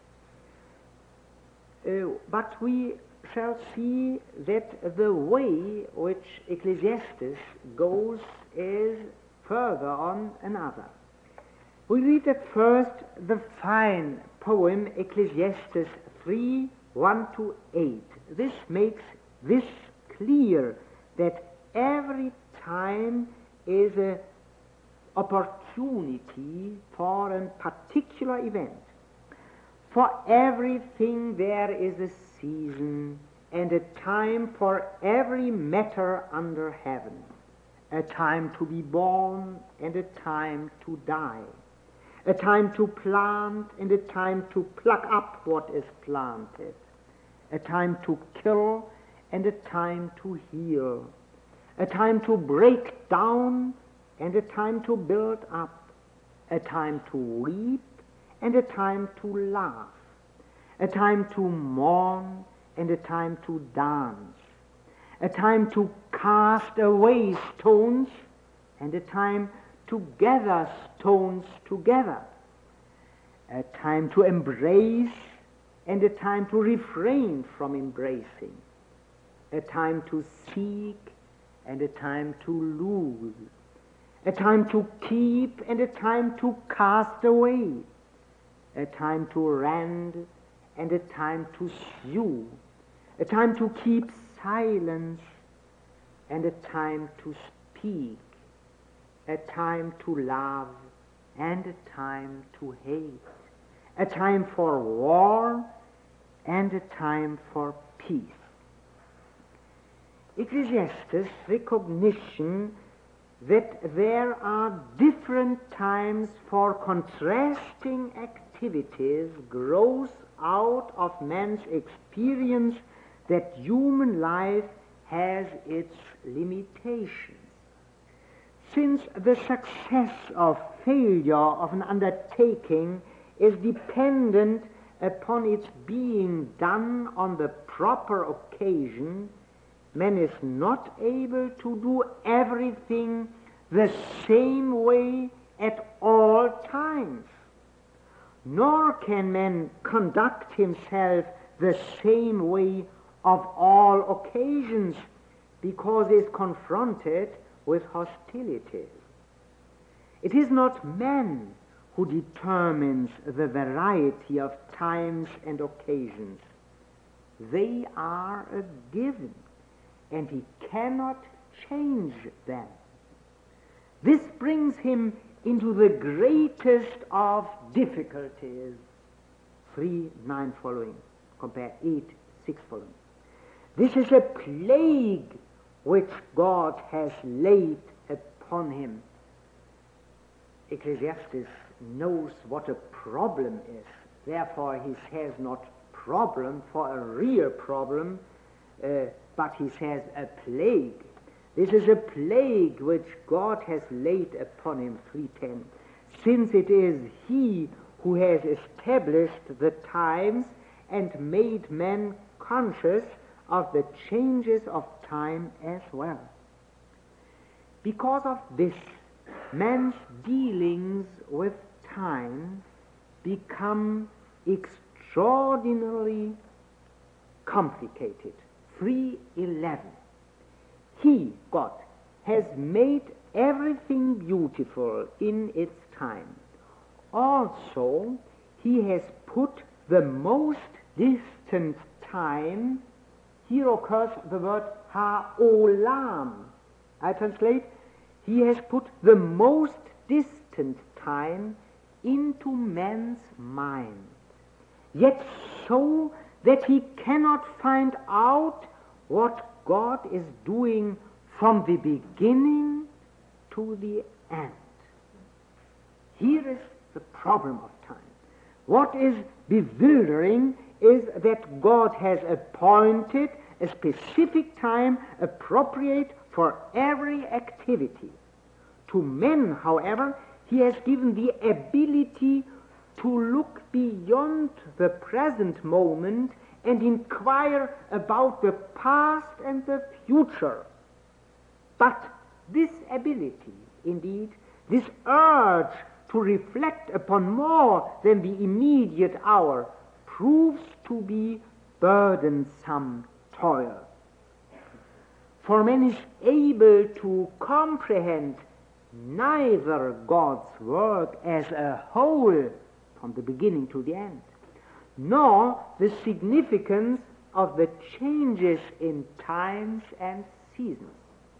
Speaker 4: Uh, but we shall see that the way which Ecclesiastes goes is further on another. We read at first the fine poem Ecclesiastes three, one to eight. This makes this clear, that every time is an opportunity for a particular event. For everything there is a season and a time for every matter under heaven, a time to be born and a time to die, a time to plant and a time to pluck up what is planted, a time to kill and a time to heal, a time to break down and a time to build up, a time to weep and a time to laugh, a time to mourn and a time to dance, a time to cast away stones and a time to gather stones together, a time to embrace and a time to refrain from embracing, a time to seek and a time to lose, a time to keep and a time to cast away, a time to rend and a time to sue, a time to keep silence and a time to speak, a time to love and a time to hate, a time for war and a time for peace. Ecclesiastes' recognition that there are different times for contrasting activities grows out of man's experience that human life has its limitations. Since the success or failure of an undertaking is dependent upon its being done on the proper occasion, man is not able to do everything the same way at all times, nor can man conduct himself the same way of all occasions, because he is confronted with hostilities. It is not man who determines the variety of times and occasions. They are a given, and he cannot change them. This brings him into the greatest of difficulties. three, nine following, compare eight, six following. This is a plague which God has laid upon him. Ecclesiastes knows what a problem is. Therefore he says not problem for a real problem, uh, but he says a plague. This is a plague which God has laid upon him, three ten, since it is he who has established the times and made men conscious of the changes of time as well. Because of this, man's dealings with time become extraordinarily complicated. three eleven. He, God, has made everything beautiful in its time. Also, he has put the most distant time, here occurs the word ha'olam. I translate, he has put the most distant time into man's mind, yet so that he cannot find out what God is doing from the beginning to the end. Here is the problem of time. What is bewildering is that God has appointed a specific time appropriate for every activity. To men, however, he has given the ability to look beyond the present moment and inquire about the past and the future. But this ability, indeed, this urge to reflect upon more than the immediate hour, proves to be burdensome toil. For man is able to comprehend neither God's work as a whole from the beginning to the end, nor the significance of the changes in times and seasons.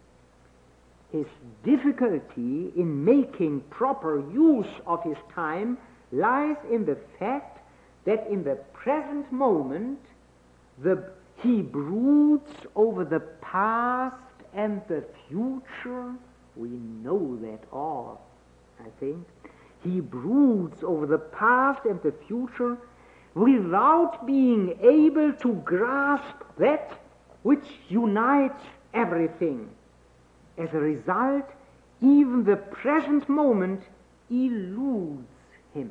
Speaker 4: His difficulty in making proper use of his time lies in the fact that in the present moment the, he broods over the past and the future. We know that all, I think. He broods over the past and the future without being able to grasp that which unites everything. As a result, even the present moment eludes him.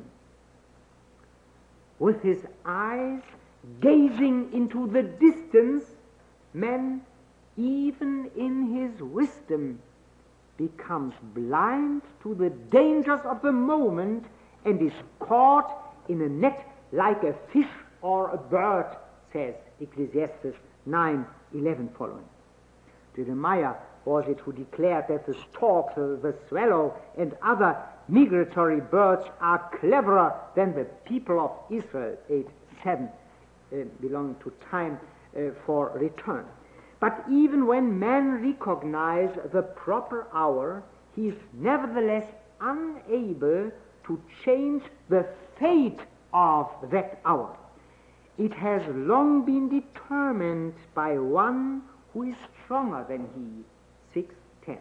Speaker 4: With his eyes gazing into the distance, man, even in his wisdom, becomes blind to the dangers of the moment and is caught in a net like a fish or a bird, says Ecclesiastes nine eleven following. Jeremiah was it who declared that the stork, the, the swallow, and other migratory birds are cleverer than the people of Israel, eight seven, uh, belonging to time uh, for return. But even when man recognizes the proper hour, he is nevertheless unable to change the fate of that hour. It has long been determined by one who is stronger than he, six ten.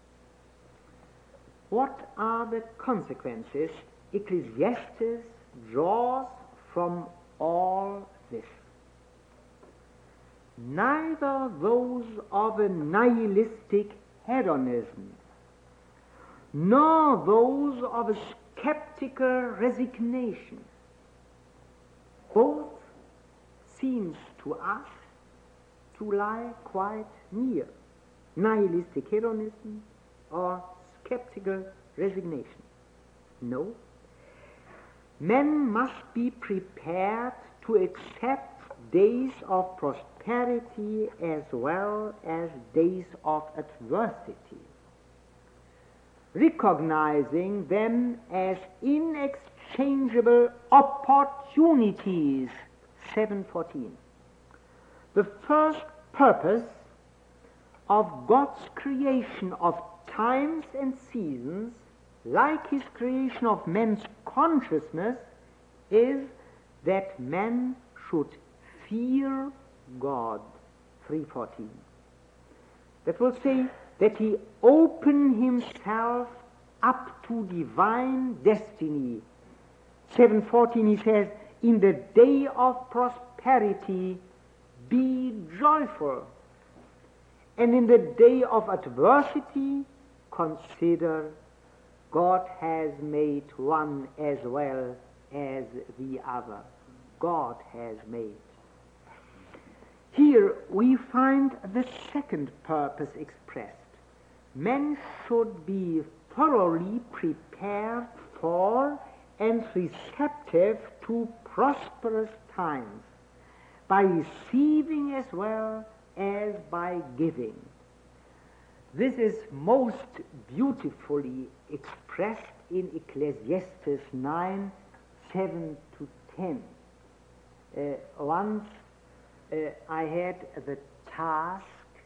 Speaker 4: What are the consequences Ecclesiastes draws from all this? Neither those of a nihilistic hedonism, nor those of a skeptical resignation. Both seems to us to lie quite near nihilistic hedonism or skeptical resignation. No. Men must be prepared to accept days of prosperity as well as days of adversity, recognizing them as inexchangeable opportunities, seven fourteen. The first purpose of God's creation of times and seasons, like his creation of man's consciousness, is that man should fear God, three fourteen. That will say that he open himself up to divine destiny. seven fourteen he says, in the day of prosperity be joyful, and in the day of adversity consider God has made one as well as the other. God has made. Here we find the second purpose expressed. Men should be thoroughly prepared for and receptive to prosperous times, by receiving as well as by giving. This is most beautifully expressed in Ecclesiastes nine, seven to ten. Uh, once uh, I had the task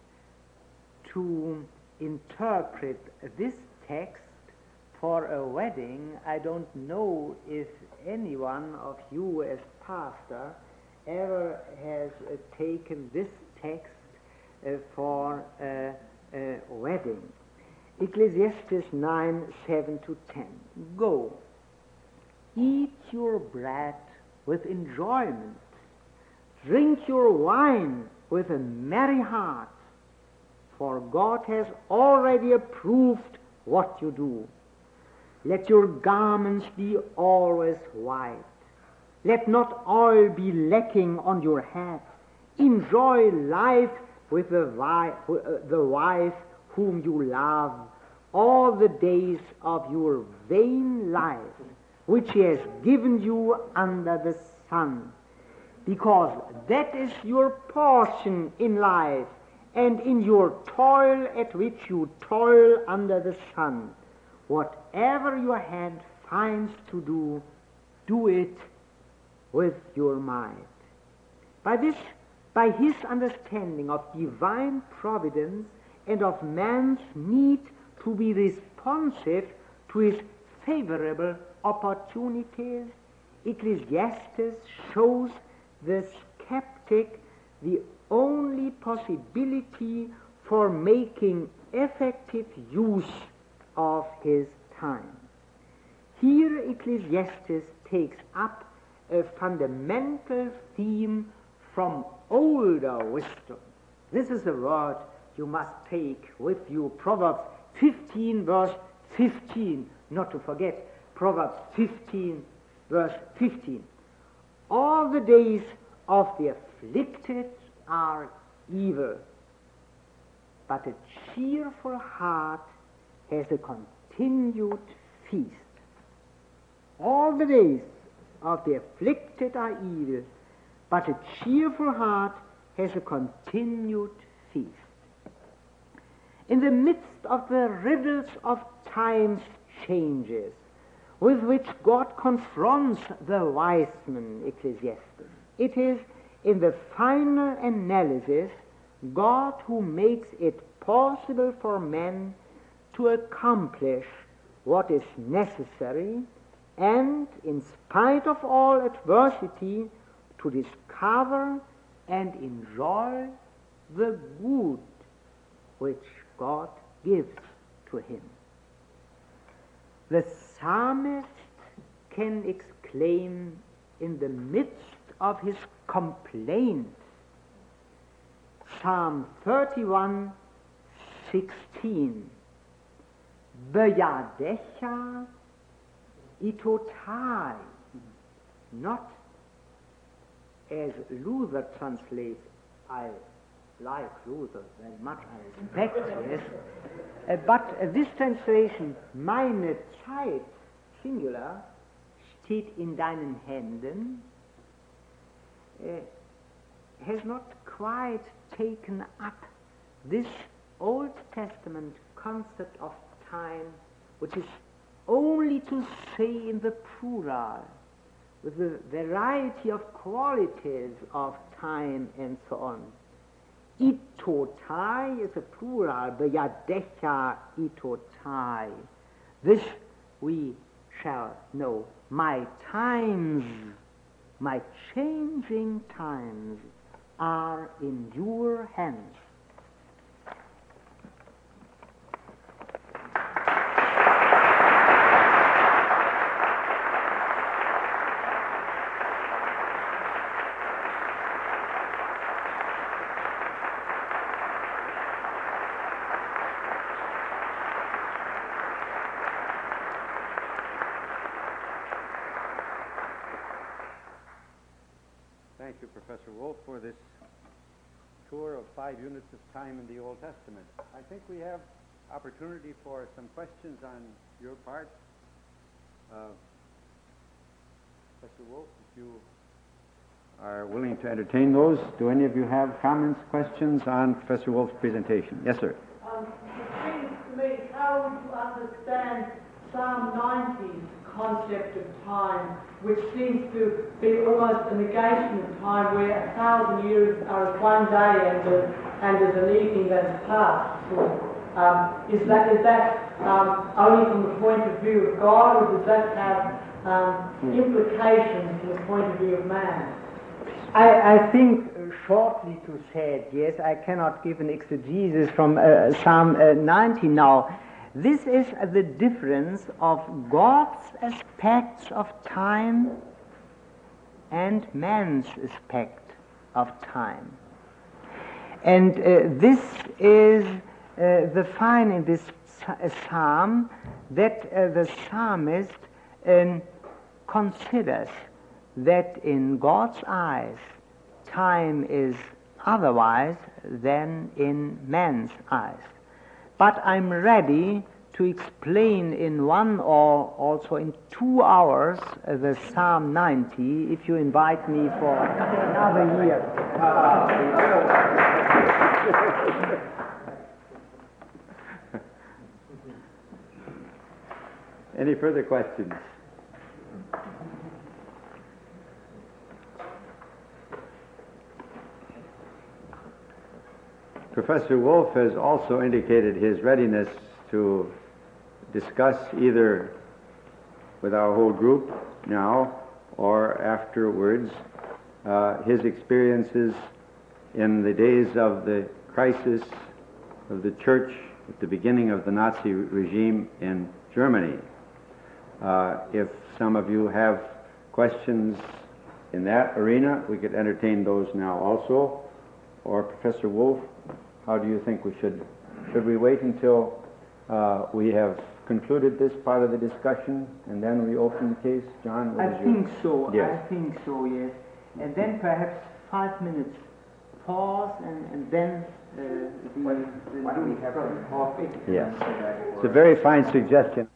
Speaker 4: to interpret this text for a wedding. I don't know if anyone of you as pastor ever has uh, taken this text uh, for a, a wedding. Ecclesiastes nine, seven to ten. Go, eat your bread with enjoyment, drink your wine with a merry heart, for God has already approved what you do. Let your garments be always white. Let not oil be lacking on your head. Enjoy life with the wife, the wife whom you love, all the days of your vain life, which he has given you under the sun, because that is your portion in life, and in your toil at which you toil under the sun. Whatever your hand finds to do, do it with your might. By this, by his understanding of divine providence and of man's need to be responsive to his favorable opportunities, Ecclesiastes shows the skeptic the only possibility for making effective use of his time. Here Ecclesiastes takes up a fundamental theme from older wisdom. This is a word you must take with you. Proverbs fifteen, verse fifteen. Not to forget, Proverbs fifteen, verse fifteen. All the days of the afflicted are evil, but a cheerful heart has a continued feast. All the days of the afflicted are evil, but a cheerful heart has a continued feast. In the midst of the riddles of time's changes with which God confronts the wise man, Ecclesiastes, it is in the final analysis God who makes it possible for men to accomplish what is necessary, and in spite of all adversity to discover and enjoy the good which God gives to him. The psalmist can exclaim in the midst of his complaint, Psalm thirty-one, sixteen, Beyadecha itotai, not as Luther translates. I like Luther very much, I respect this, uh, but uh, this translation, meine Zeit, singular, steht in deinen Händen, uh, has not quite taken up this Old Testament concept of time, which is only to say in the plural, with the variety of qualities of time and so on. Itotai is a plural, beyadecha itotai. This we shall know. My times, my changing times are in your hands.
Speaker 2: Thank you, Professor Wolf, for this tour of five units of time in the Old Testament. I think we have opportunity for some questions on your part. Uh, Professor Wolf, if you are willing to entertain those. Do any of you have comments, questions on Professor Wolf's presentation? Yes, sir.
Speaker 5: Um, it seems to me, how would you understand Psalm ninety's concept of time, which seems to be almost a negation of time, where a thousand years are as one day and as, and as an evening that has passed? Um, is that, is that um, only from the point of view of God, or does that have um, implications from the point of view of man?
Speaker 4: I, I think, uh, shortly to say it, yes, I cannot give an exegesis from uh, Psalm uh, ninety now. This is uh, the difference of God's aspects of time and man's aspect of time. And uh, this is uh, the fine in this uh, psalm, that uh, the psalmist um, considers that in God's eyes time is otherwise than in man's eyes. But I'm ready to explain in one or also in two hours uh, the Psalm ninety if you invite me for another year.
Speaker 2: Any further questions? Professor Wolf has also indicated his readiness to discuss either with our whole group now or afterwards uh, his experiences in the days of the crisis of the church at the beginning of the Nazi regime in Germany. Uh, if some of you have questions in that arena, we could entertain those now also. Or Professor Wolf, how do you think we should, should we wait until uh, we have concluded this part of the discussion and then we open the case? John, what
Speaker 4: I
Speaker 2: is your-
Speaker 4: think so,
Speaker 2: Yes.
Speaker 4: I think so, yes. And then perhaps five minutes pause and, and then uh, the,
Speaker 1: Why don't we have a coffee?
Speaker 2: Yes. It's a very fine suggestion.